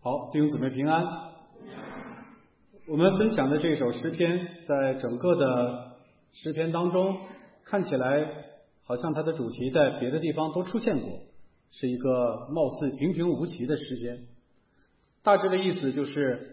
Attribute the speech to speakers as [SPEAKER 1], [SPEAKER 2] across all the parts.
[SPEAKER 1] 好，弟兄姊妹平安。我们分享的这首诗篇，在整个的诗篇当中，看起来好像它的主题在别的地方都出现过，是一个貌似平平无奇的诗篇。大致的意思就是，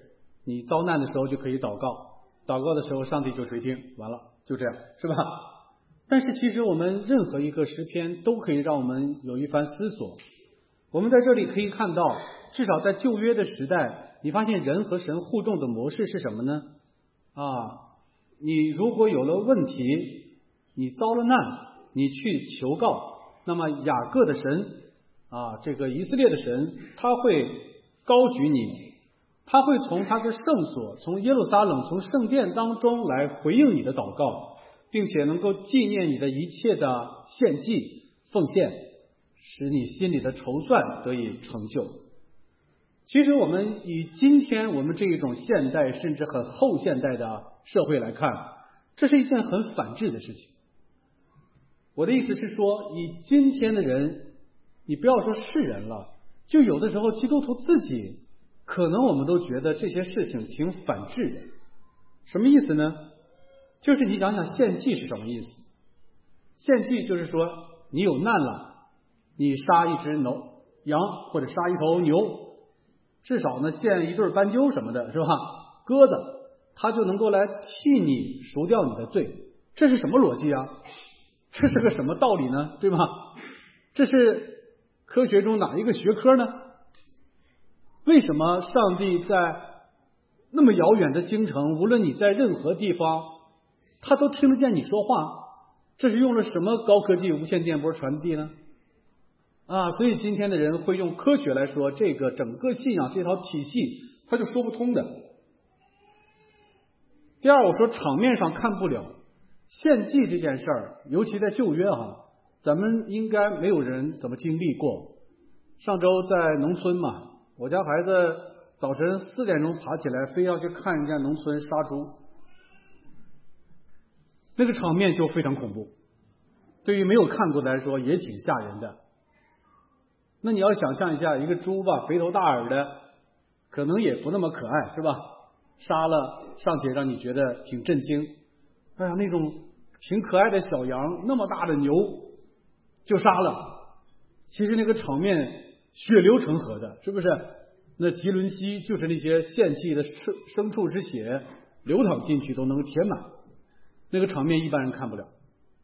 [SPEAKER 1] 你遭难的时候就可以祷告，祷告的时候上帝就垂听，完了，就这样，是吧？但是其实我们任何一个诗篇都可以让我们有一番思索。我们在这里可以看到，至少在旧约的时代，你发现人和神互动的模式是什么呢？你如果有了问题，你遭了难，你去求告，那么雅各的神这个以色列的神，他会高举你，他会从他的圣所，从耶路撒冷，从圣殿当中来回应你的祷告，并且能够纪念你的一切的献祭奉献，使你心里的筹算得以成就。其实我们以今天我们这一种现代甚至很后现代的社会来看，这是一件很反智的事情。我的意思是说，以今天的人，你不要说世人了，就有的时候基督徒自己可能我们都觉得这些事情挺反智的。什么意思呢？就是你想想献祭是什么意思？献祭就是说你有难了，你杀一只羊或者杀一头牛，至少呢献一对斑鸠什么的，是吧？鸽子，它就能够来替你赎掉你的罪。这是什么逻辑啊？这是个什么道理呢？对吧？这是科学中哪一个学科呢？为什么上帝在那么遥远的京城，无论你在任何地方，他都听得见你说话？这是用了什么高科技无线电波传递呢？所以今天的人会用科学来说，这个整个信仰这套体系他就说不通的。第二，我说场面上看不了献祭这件事儿，尤其在旧约咱们应该没有人怎么经历过。上周在农村嘛，我家孩子早晨4点钟爬起来，非要去看人家农村杀猪，那个场面就非常恐怖，对于没有看过的来说也挺吓人的。那你要想象一下，一个猪吧，肥头大耳的，可能也不那么可爱，是吧？杀了尚且让你觉得挺震惊，那种挺可爱的小羊，那么大的牛就杀了，其实那个场面血流成河的，是不是？那吉伦西就是那些献祭的牲畜之血流淌进去都能填满，那个场面一般人看不了。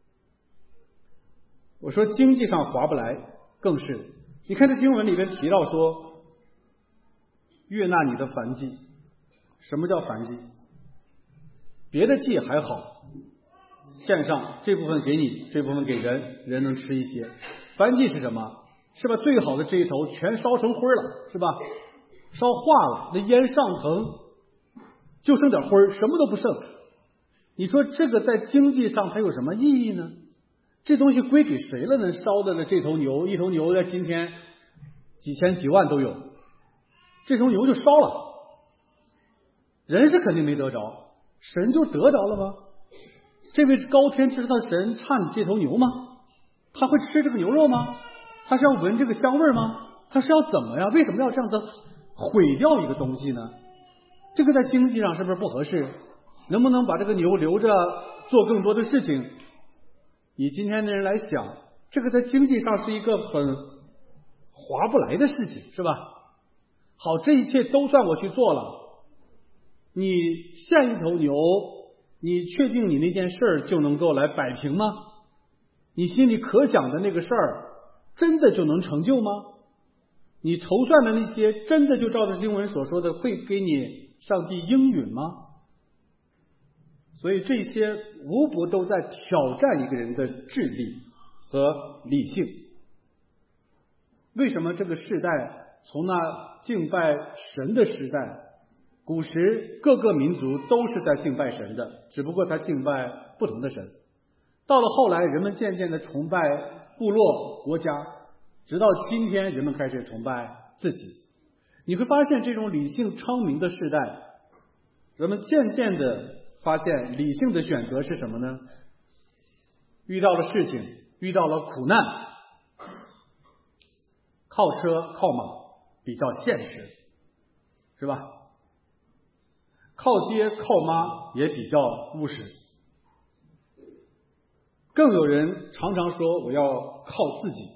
[SPEAKER 1] 我说经济上划不来，更是。你看这经文里边提到说，悦纳你的燔祭。什么叫燔祭？别的祭还好，献上这部分给你，这部分给人，人能吃一些。燔祭是什么？是把最好的这一头全烧成灰了，是吧？烧化了，那烟上腾，就剩点灰，什么都不剩。你说这个在经济上它有什么意义呢？这东西归给谁了呢？烧的这头牛，一头牛在今天几千几万都有，这头牛就烧了，人是肯定没得着，神就得着了吗？这位高天至上的神差这头牛吗？他会吃这个牛肉吗？他是要闻这个香味吗？他是要怎么呀？为什么要这样子毁掉一个东西呢？这个在经济上是不是不合适？能不能把这个牛留着做更多的事情？以今天的人来想，这个在经济上是一个很划不来的事情，是吧？好，这一切都算我去做了，你献一头牛，你确定你那件事儿就能够来摆平吗？你心里可想的那个事儿真的就能成就吗？你筹算的那些真的就照着经文所说的会给你上帝应允吗？所以这些无不都在挑战一个人的智力和理性。为什么这个时代从那敬拜神的时代，古时各个民族都是在敬拜神的，只不过他敬拜不同的神。到了后来，人们渐渐的崇拜部落国家，直到今天人们开始崇拜自己。你会发现这种理性昌明的时代，人们渐渐的发现理性的选择是什么呢？遇到了事情，遇到了苦难，靠车靠马比较现实， 是吧？靠爹靠妈也比较务实，更有人常常说我要靠自己，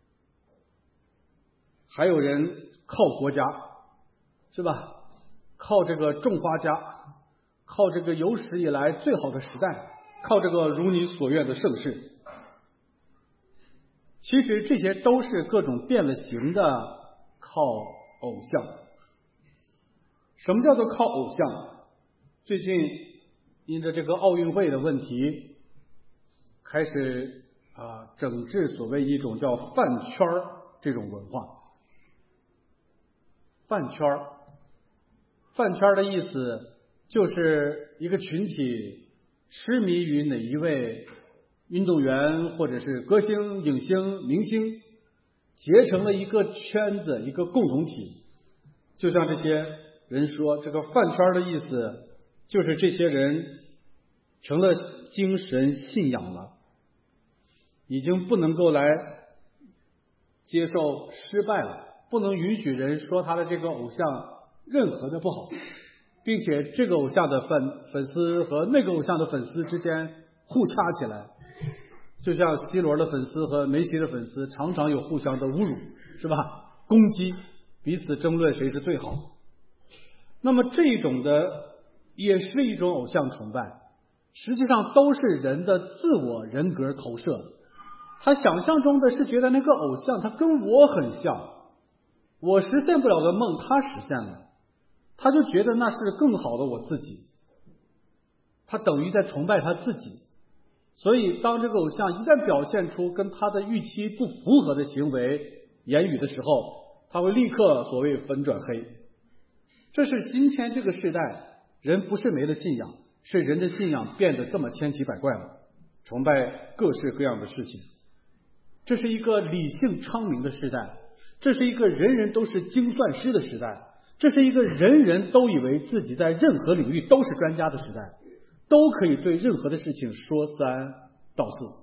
[SPEAKER 1] 还有人靠国家，是吧？靠这个种花家，靠这个有史以来最好的时代，靠这个如你所愿的盛世。其实这些都是各种变了形的靠偶像。什么叫做靠偶像？最近因着这个奥运会的问题，开始整治所谓一种叫饭圈这种文化。饭圈的意思就是一个群体痴迷于哪一位运动员或者是歌星、影星、明星，结成了一个圈子，一个共同体。就像这些人说，这个饭圈的意思就是这些人成了精神信仰了，已经不能够来接受失败了，不能允许人说他的这个偶像任何的不好，并且这个偶像的粉丝和那个偶像的粉丝之间互掐起来，就像 C 罗的粉丝和梅西的粉丝常常有互相的侮辱，是吧？攻击，彼此争论谁是最好。那么这种的也是一种偶像崇拜，实际上都是人的自我人格投射。他想象中的是觉得那个偶像他跟我很像，我实现不了的梦他实现了，他就觉得那是更好的我自己，他等于在崇拜他自己。所以当这个偶像一旦表现出跟他的预期不符合的行为言语的时候，他会立刻所谓粉转黑。这是今天这个时代人不是没了信仰，是人的信仰变得这么千奇百怪了，崇拜各式各样的事情。这是一个理性昌明的时代，这是一个人人都是精算师的时代，这是一个人人都以为自己在任何领域都是专家的时代，都可以对任何的事情说三道四。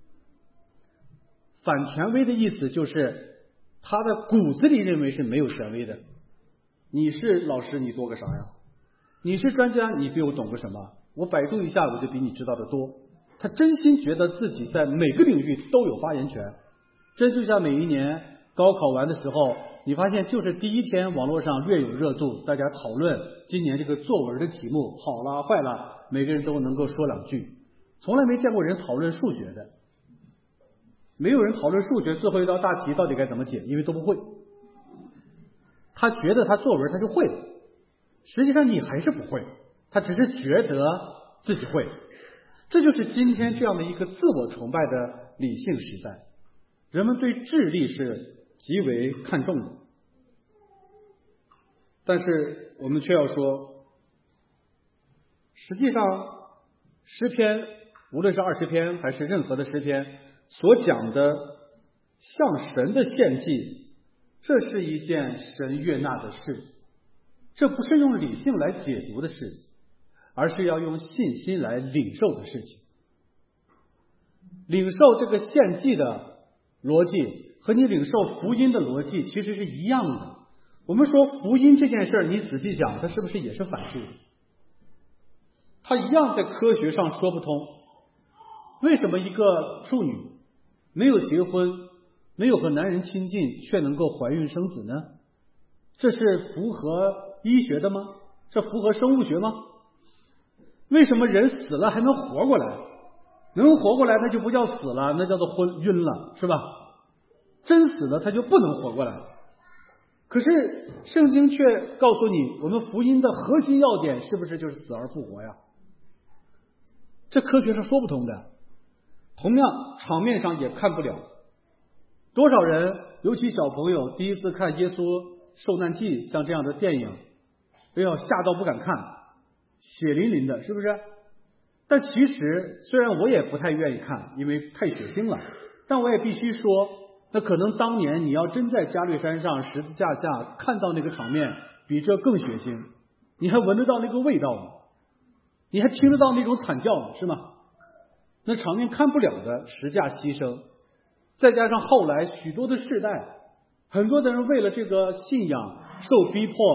[SPEAKER 1] 反权威的意思就是他的骨子里认为是没有权威的。你是老师你多个啥呀？你是专家你比我懂个什么？我百度一下我就比你知道的多。他真心觉得自己在每个领域都有发言权。这就像每一年高考完的时候，你发现就是第一天网络上略有热度，大家讨论今年这个作文的题目好了坏了，每个人都能够说两句。从来没见过人讨论数学的，没有人讨论数学最后一道大题到底该怎么解，因为都不会。他觉得他作文他就会了，实际上你还是不会，他只是觉得自己会。这就是今天这样的一个自我崇拜的理性时代，人们对智力是极为看重的。但是我们却要说，实际上诗篇无论是20篇还是任何的诗篇所讲的向神的献祭，这是一件神悦纳的事，这不是用理性来解读的事，而是要用信心来领受的事情。领受这个献祭的逻辑和你领受福音的逻辑其实是一样的。我们说福音这件事你仔细想，它是不是也是反制的？它一样在科学上说不通。为什么一个处女没有结婚，没有和男人亲近，却能够怀孕生子呢？这是符合医学的吗？这符合生物学吗？为什么人死了还能活过来？能活过来那就不叫死了，那叫做晕了，是吧？真死了他就不能活过来。可是圣经却告诉你，我们福音的核心要点是不是就是死而复活呀？这科学上说不通的。同样场面上也看不了。多少人尤其小朋友第一次看耶稣受难记像这样的电影，哎呦吓到不敢看，血淋淋的，是不是？但其实虽然我也不太愿意看，因为太血腥了，但我也必须说，那可能当年你要真在加略山上十字架下看到那个场面，比这更血腥，你还闻得到那个味道呢，你还听得到那种惨叫呢，是吗？那场面看不了的十架牺牲，再加上后来许多的世代，很多的人为了这个信仰受逼迫，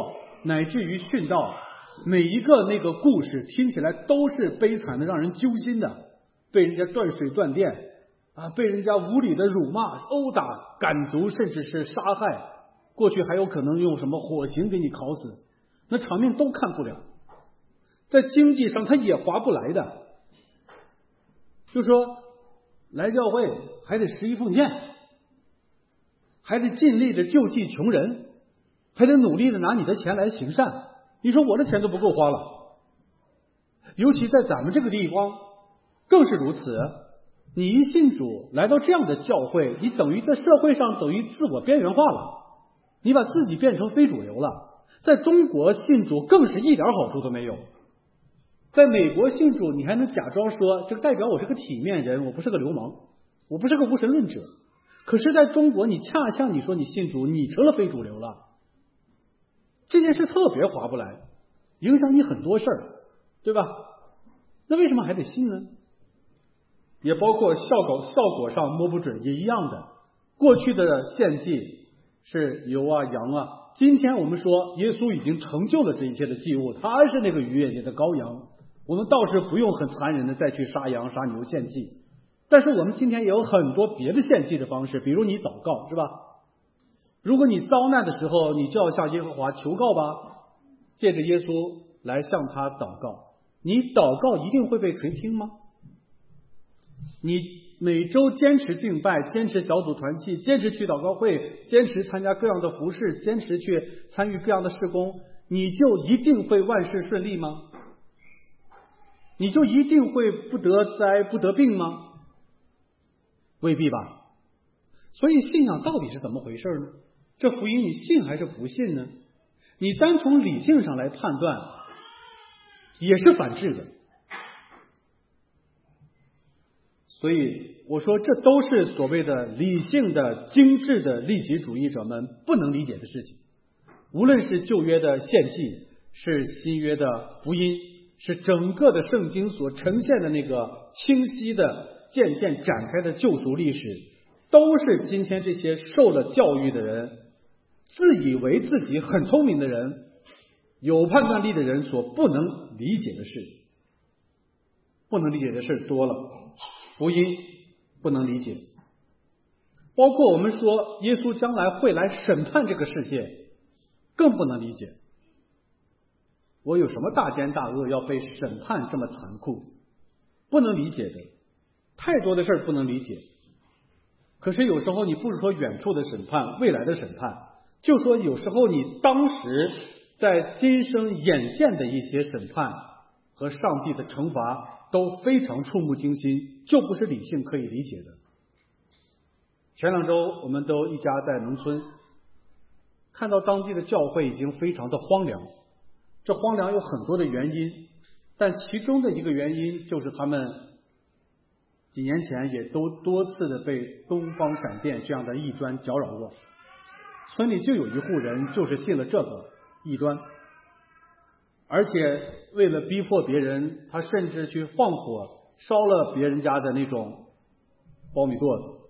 [SPEAKER 1] 乃至于殉道，每一个那个故事听起来都是悲惨的，让人揪心的。被人家断水断电啊，被人家无理的辱骂、殴打、赶逐，甚至是杀害。过去还有可能用什么火刑给你烤死，那场面都看不了。在经济上他也划不来的，就说来教会还得十一奉献，还得尽力的救济穷人，还得努力的拿你的钱来行善。你说我的钱都不够花了，尤其在咱们这个地方更是如此。你一信主来到这样的教会，你等于在社会上等于自我边缘化了，你把自己变成非主流了。在中国信主更是一点好处都没有。在美国信主，你还能假装说这个代表我是个体面人，我不是个流氓，我不是个无神论者。可是在中国，你恰恰你说你信主，你成了非主流了，这件事特别划不来，影响你很多事儿，对吧？那为什么还得信呢？也包括效果上摸不准，也一样的。过去的献祭是牛啊羊啊，今天我们说耶稣已经成就了这一切的祭物，他是那个逾越节的羔羊，我们倒是不用很残忍的再去杀羊杀牛献祭。但是我们今天也有很多别的献祭的方式，比如你祷告，是吧？如果你遭难的时候，你就要向耶和华求告吧，借着耶稣来向他祷告。你祷告一定会被垂听吗？你每周坚持敬拜，坚持小组团契，坚持去祷告会，坚持参加各样的服事，坚持去参与各样的事工，你就一定会万事顺利吗？你就一定会不得灾不得病吗？未必吧。所以信仰到底是怎么回事呢？这福音你信还是不信呢？你单从理性上来判断也是反智的。所以我说这都是所谓的理性的精致的利己主义者们不能理解的事情。无论是旧约的献祭，是新约的福音，是整个的圣经所呈现的那个清晰的渐渐展开的救赎历史，都是今天这些受了教育的人，自以为自己很聪明的人，有判断力的人所不能理解的事。不能理解的事多了，福音不能理解，包括我们说耶稣将来会来审判这个世界，更不能理解。我有什么大奸大恶要被审判这么残酷？不能理解的，太多的事不能理解。可是有时候你不是说远处的审判，未来的审判，就说有时候你当时在今生眼见的一些审判和上帝的惩罚都非常触目惊心，就不是理性可以理解的。前2周我们都一家在农村，看到当地的教会已经非常的荒凉，这荒凉有很多的原因，但其中的一个原因就是他们几年前也都多次的被东方闪电这样的异端搅扰过。村里就有一户人就是信了这个异端，而且为了逼迫别人，他甚至去放火烧了别人家的那种苞米垛子，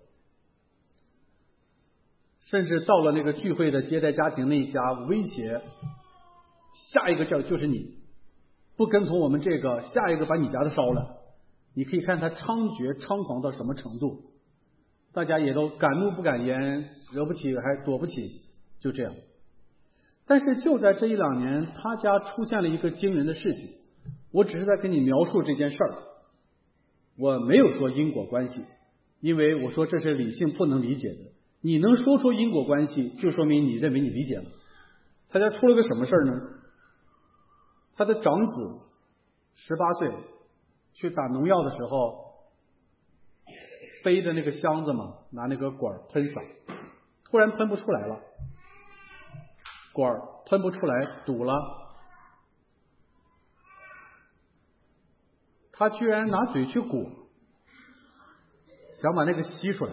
[SPEAKER 1] 甚至到了那个聚会的接待家庭那一家威胁，下一个就是你，不跟从我们这个，下一个把你家的烧了。你可以看他猖獗猖狂到什么程度，大家也都敢怒不敢言，惹不起还躲不起，就这样。但是就在这1-2年，他家出现了一个惊人的事情，我只是在跟你描述这件事儿，我没有说因果关系，因为我说这是理性不能理解的。你能说出因果关系，就说明你认为你理解了。他家出了个什么事儿呢？他的长子18岁去打农药的时候，背着那个箱子嘛，拿那个管喷洒，突然喷不出来了，管喷不出来，堵了。他居然拿嘴去裹，想把那个吸出来。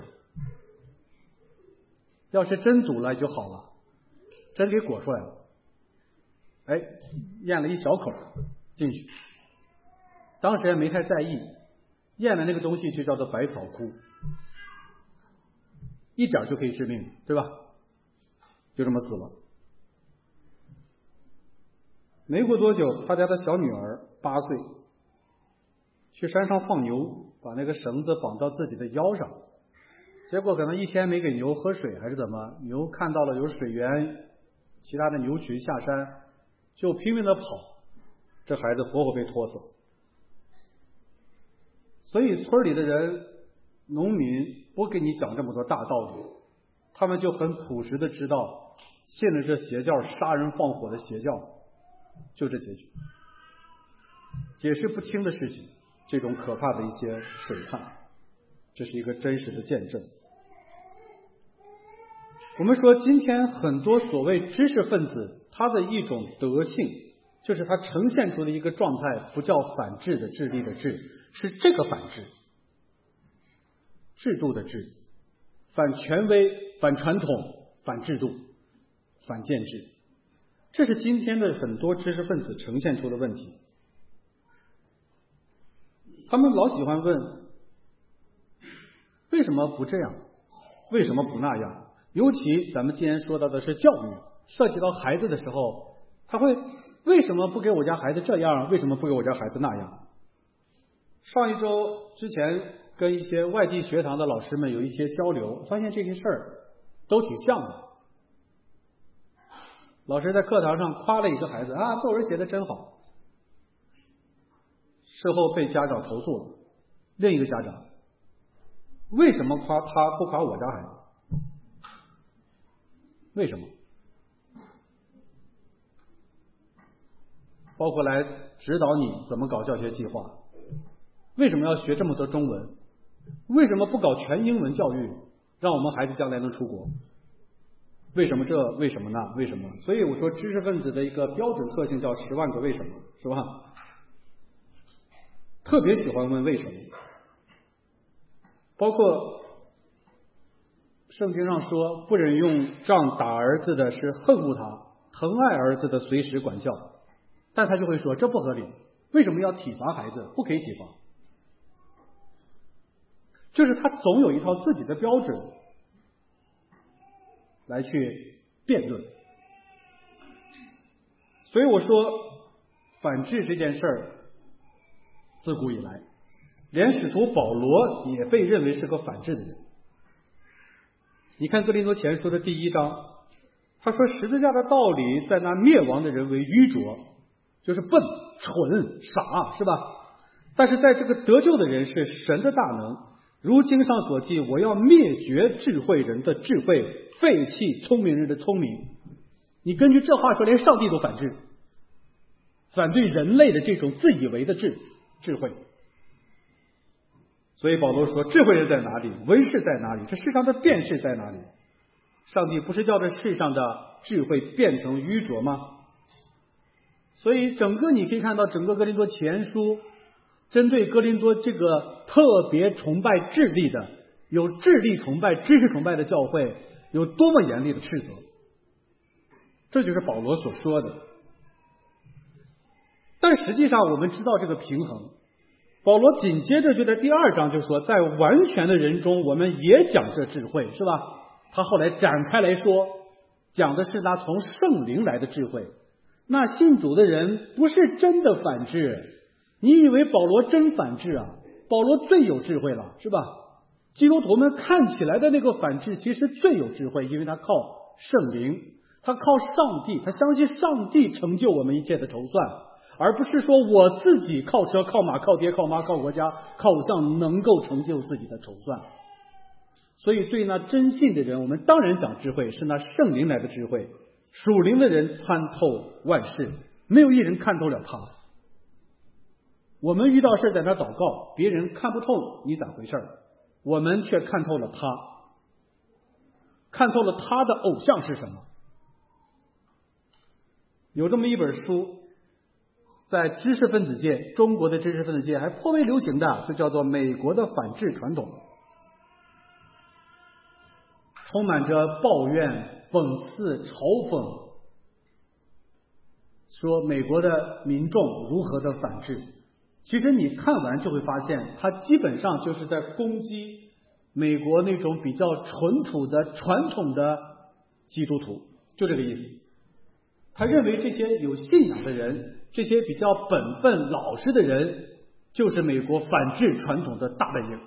[SPEAKER 1] 要是真堵了就好了，真给裹出来了。哎，咽了一小口进去，当时也没太在意，咽的那个东西就叫做百草枯，一点就可以致命，对吧？就这么死了。 没过多久，他家的小女儿8岁，去山上放牛，把那个绳子绑到自己的腰上，结果可能一天没给牛喝水还是怎么，牛看到了有水源，其他的牛群下山，就拼命的跑，这孩子活活被拖死了。所以村里的人，农民不给你讲这么多大道理，他们就很朴实的知道，信了这邪教杀人放火的邪教，就这结局。解释不清的事情，这种可怕的一些审判，这是一个真实的见证。我们说今天很多所谓知识分子，他的一种德性，就是他呈现出的一个状态，不叫反智的智力的智，是这个反智，制度的制，反权威，反传统，反制度，反建制，这是今天的很多知识分子呈现出的问题。他们老喜欢问，为什么不这样？为什么不那样？尤其咱们既然说到的是教育，涉及到孩子的时候，他会为什么不给我家孩子这样？为什么不给我家孩子那样？上一周之前跟一些外地学堂的老师们有一些交流，发现这些事儿都挺像的。老师在课堂上夸了一个孩子啊，作文写得真好，事后被家长投诉了。另一个家长，为什么夸他不夸我家孩子？为什么？包括来指导你怎么搞教学计划，为什么要学这么多中文？为什么不搞全英文教育，让我们孩子将来能出国？为什么这？为什么那？为什么？所以我说，知识分子的一个标准特性叫10万个为什么，是吧？特别喜欢问为什么。包括圣经上说，不忍用杖打儿子的是恨恶他，疼爱儿子的随时管教。但他就会说，这不合理，为什么要体罚孩子？不可以体罚。就是他总有一套自己的标准来去辩论。所以我说，反智这件事儿自古以来，连使徒保罗也被认为是个反智的人。你看哥林多前书的第1章，他说十字架的道理在那灭亡的人为愚拙，就是笨、蠢、傻，是吧？但是在这个得救的人是神的大能。如经上所记，我要灭绝智慧人的智慧，废弃聪明人的聪明。你根据这话说，连上帝都反智，反对人类的这种自以为的智慧。所以保罗说，智慧人在哪里？文士在哪里？这世上的辩士在哪里？上帝不是叫这世上的智慧变成愚拙吗？所以整个你可以看到，整个哥林多前书针对哥林多这个特别崇拜智力的，有智力崇拜、知识崇拜的教会，有多么严厉的斥责。这就是保罗所说的。但实际上我们知道这个平衡，保罗紧接着就在第2章就说，在完全的人中我们也讲这智慧，是吧？他后来展开来说，讲的是那从圣灵来的智慧。那信主的人不是真的反智，你以为保罗真反智啊？保罗最有智慧了，是吧？基督徒们看起来的那个反智其实最有智慧，因为他靠圣灵，他靠上帝，他相信上帝成就我们一切的筹算，而不是说我自己靠车靠马靠爹靠妈靠国家靠偶像能够成就自己的筹算。所以对那真信的人，我们当然讲智慧，是那圣灵来的智慧。属灵的人参透万事，没有一人看透了他。我们遇到事在那祷告，别人看不透你咋回事，我们却看透了他，看透了他的偶像是什么。有这么一本书，在知识分子界，中国的知识分子界还颇为流行的，就叫做《美国的反智传统》，充满着抱怨、讽刺、嘲讽，说美国的民众如何的反智。其实你看完就会发现，它基本上就是在攻击美国那种比较淳朴的传统的基督徒，就这个意思。 他认为这些有信仰的人，这些比较本分老实的人，就是美国反智传统的大本营。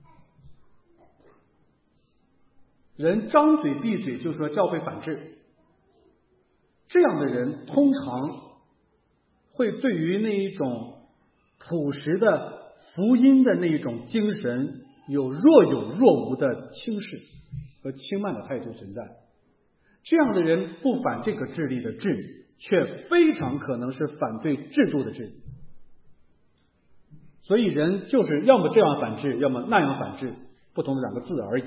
[SPEAKER 1] 人张嘴闭嘴就说教会反智，这样的人通常会对于那一种朴实的福音的那一种精神有若无的轻视和轻慢的态度存在。这样的人不反这个智力的智，却非常可能是反对制度的智。所以人就是要么这样反智，要么那样反智，不同的两个字而已。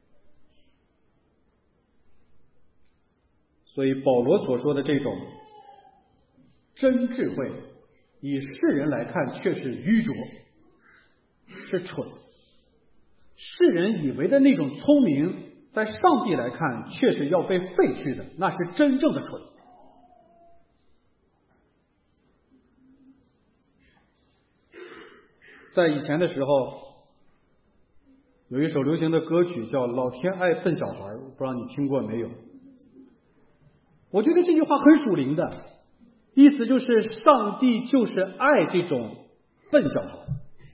[SPEAKER 1] 所以保罗所说的这种真智慧，以世人来看却是愚拙，是蠢。世人以为的那种聪明，在上帝来看却是要被废去的，那是真正的蠢。在以前的时候，有一首流行的歌曲叫《老天爱笨小孩》，不知道你听过没有？我觉得这句话很属灵的，意思就是上帝就是爱这种笨小孩。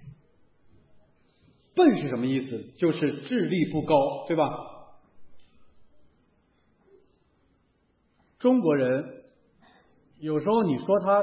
[SPEAKER 1] 笨是什么意思？就是智力不高，对吧？中国人有时候你说他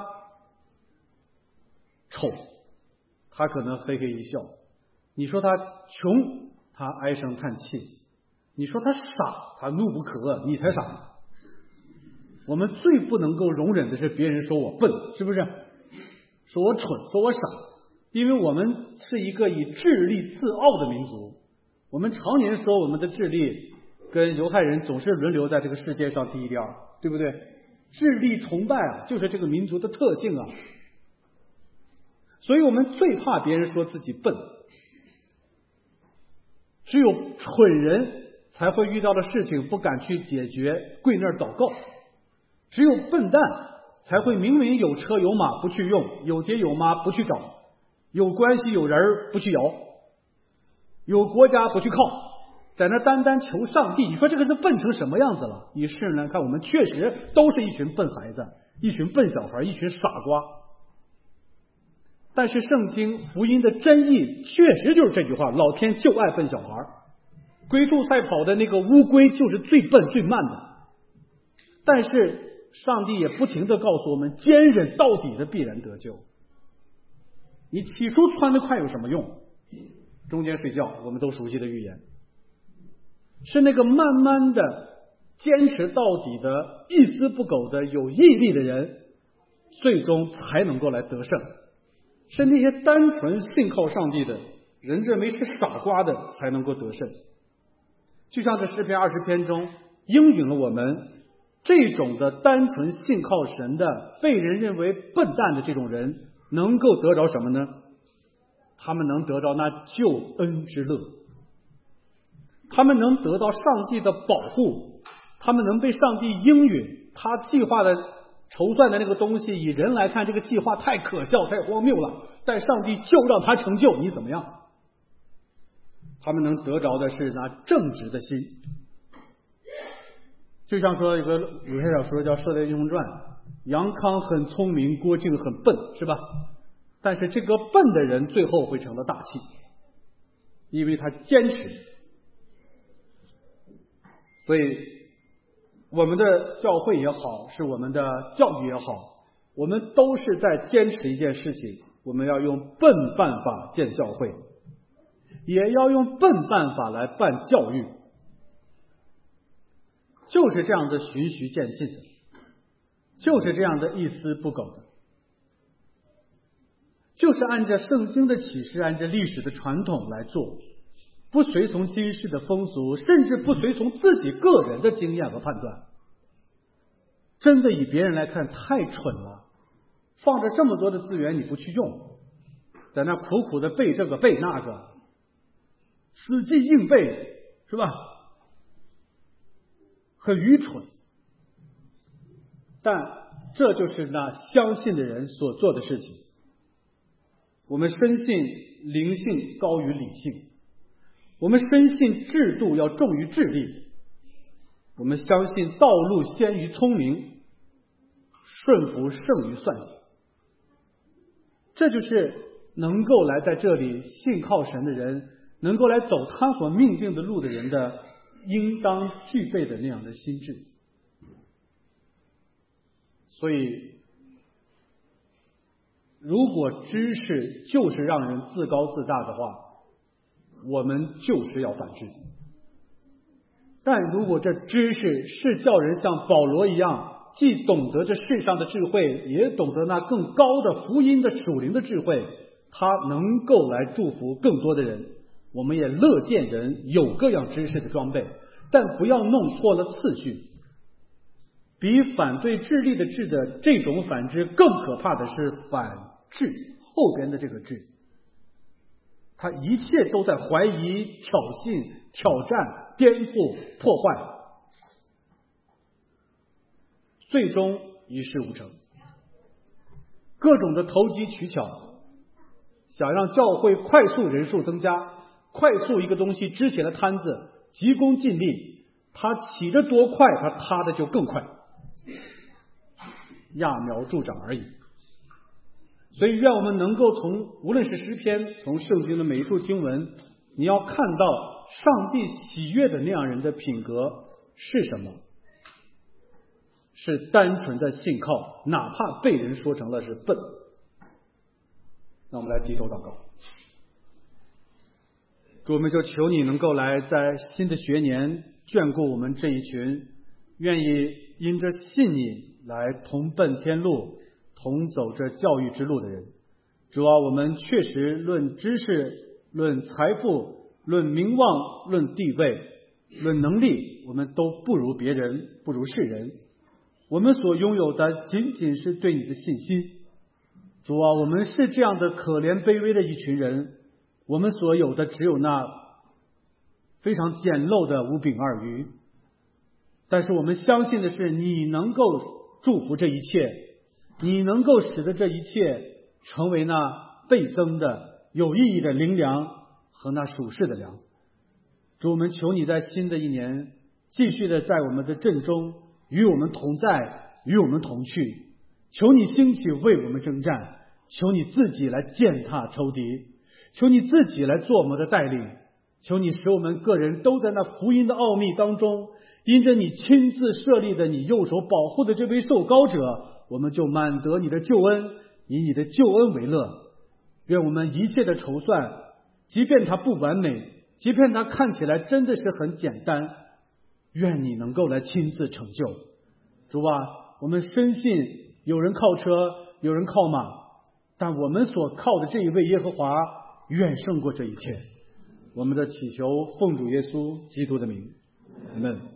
[SPEAKER 1] 丑，他可能嘿嘿一笑；你说他穷，他唉声叹气；你说他傻，他怒不可遏，你才傻呢。我们最不能够容忍的是别人说我笨，是不是？说我蠢，说我傻，因为我们是一个以智力自傲的民族。我们常年说我们的智力跟犹太人总是轮流在这个世界上第一第二，对不对？智力崇拜啊，就是这个民族的特性啊。所以我们最怕别人说自己笨，只有蠢人才会遇到的事情不敢去解决，跪那儿祷告。只有笨蛋才会明明有车有马不去用，有爹有妈不去找，有关系有人不去摇，有国家不去靠，在那单单求上帝。你说这个人笨成什么样子了？以世人来看，我们确实都是一群笨孩子，一群笨小孩，一群傻瓜。但是圣经福音的真意确实就是这句话，老天就爱笨小孩。龟兔赛跑的那个乌龟就是最笨最慢的，但是上帝也不停地告诉我们，坚忍到底的必然得救。你起初窜得快有什么用？中间睡觉，我们都熟悉的预言。是那个慢慢的坚持到底的一丝不苟的有毅力的人，最终才能够来得胜。是那些单纯信靠上帝的人，认为是傻瓜的才能够得胜。就像这诗篇20篇中应允了我们这种的单纯信靠神的被人认为笨蛋的这种人能够得着什么呢？他们能得着那救恩之乐，他们能得到上帝的保护，他们能被上帝应允，他计划的筹算的那个东西，以人来看这个计划太可笑太荒谬了，但上帝就让他成就，你怎么样？他们能得着的是那正直的心。就像说有个武侠小说叫《射雕英雄传》，杨康很聪明，郭靖很笨，是吧？但是这个笨的人最后会成了大器，因为他坚持。所以我们的教会也好，是我们的教育也好，我们都是在坚持一件事情，我们要用笨办法建教会，也要用笨办法来办教育，就是这样的循序渐进的，就是这样的一丝不苟的，就是按照圣经的启示，按照历史的传统来做，不随从今世的风俗，甚至不随从自己个人的经验和判断。真的以别人来看太蠢了，放着这么多的资源你不去用，在那苦苦的背这个背那个，死记硬背，是吧？很愚蠢。但这就是那相信的人所做的事情。我们深信灵性高于理性，我们深信制度要重于智力，我们相信道路先于聪明， 顺服胜于算计。这就是能够来在这里信靠神的人，能够来走他所命定的路的人的应当具备的那样的心智。所以如果知识就是让人自高自大的话，我们就是要反制。但如果这知识是叫人像保罗一样，既懂得这世上的智慧，也懂得那更高的福音的属灵的智慧，他能够来祝福更多的人。我们也乐见人有各样知识的装备，但不要弄错了次序。比反对智力的智的这种反制更可怕的是反制后边的这个制，他一切都在怀疑、挑衅、挑战、颠覆、破坏，最终一事无成。各种的投机取巧，想让教会快速人数增加，快速一个东西支起了摊子，急功近利，它起得多快，它塌的就更快，揠苗助长而已。所以愿我们能够从无论是诗篇，从圣经的每一处经文，你要看到上帝喜悦的那样人的品格是什么？是单纯的信靠，哪怕被人说成了是笨。那我们来低头祷告。主，我们就求你能够来在新的学年眷顾我们这一群愿意因着信你来同奔天路，同走这教育之路的人。主啊，我们确实论知识、论财富、论名望、论地位、论能力，我们都不如别人，不如世人。我们所拥有的仅仅是对你的信心。主啊，我们是这样的可怜卑微的一群人，我们所有的只有那非常简陋的5饼2鱼。但是我们相信的是，你能够祝福这一切，你能够使得这一切成为那倍增的有意义的灵粮和那属世的粮。主，我们求你在新的一年继续的在我们的阵中与我们同在，与我们同去。求你兴起为我们征战，求你自己来践踏仇敌，求你自己来做我们的带领，求你使我们个人都在那福音的奥秘当中，因着你亲自设立的你右手保护的这位受膏者，我们就满得你的救恩，以你的救恩为乐。愿我们一切的筹算，即便它不完美，即便它看起来真的是很简单，愿你能够来亲自成就。主啊，我们深信有人靠车，有人靠马，但我们所靠的这一位耶和华远胜过这一切。我们的祈求奉主耶稣基督的名，阿们。